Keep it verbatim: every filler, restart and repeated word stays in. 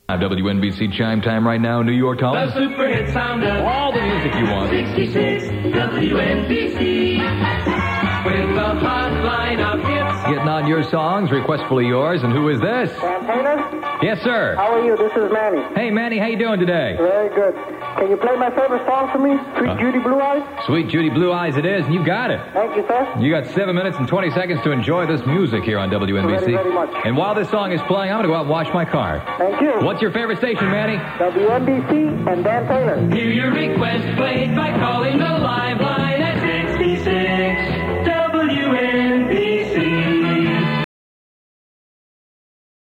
W N B C Chime Time right now, New York, Tom. The super hit sound of all the music you want. sixty-six W N B C with the hotline of hits. Getting on your songs, requestfully yours, and who is this? Sam Taylor? Yes, sir. How are you? This is Manny. Hey, Manny, how you doing today? Very good. Can you play my favorite song for me? Sweet Uh, Judy Blue Eyes? Sweet Judy Blue Eyes it is, and you got it. Thank you, sir. You got seven minutes and twenty seconds to enjoy this music here on W N B C. Very, very much. And while this song is playing, I'm going to go out and wash my car. Thank you. What's your favorite station, Manny? W N B C and Dan Taylor. Hear your request played by calling the live line.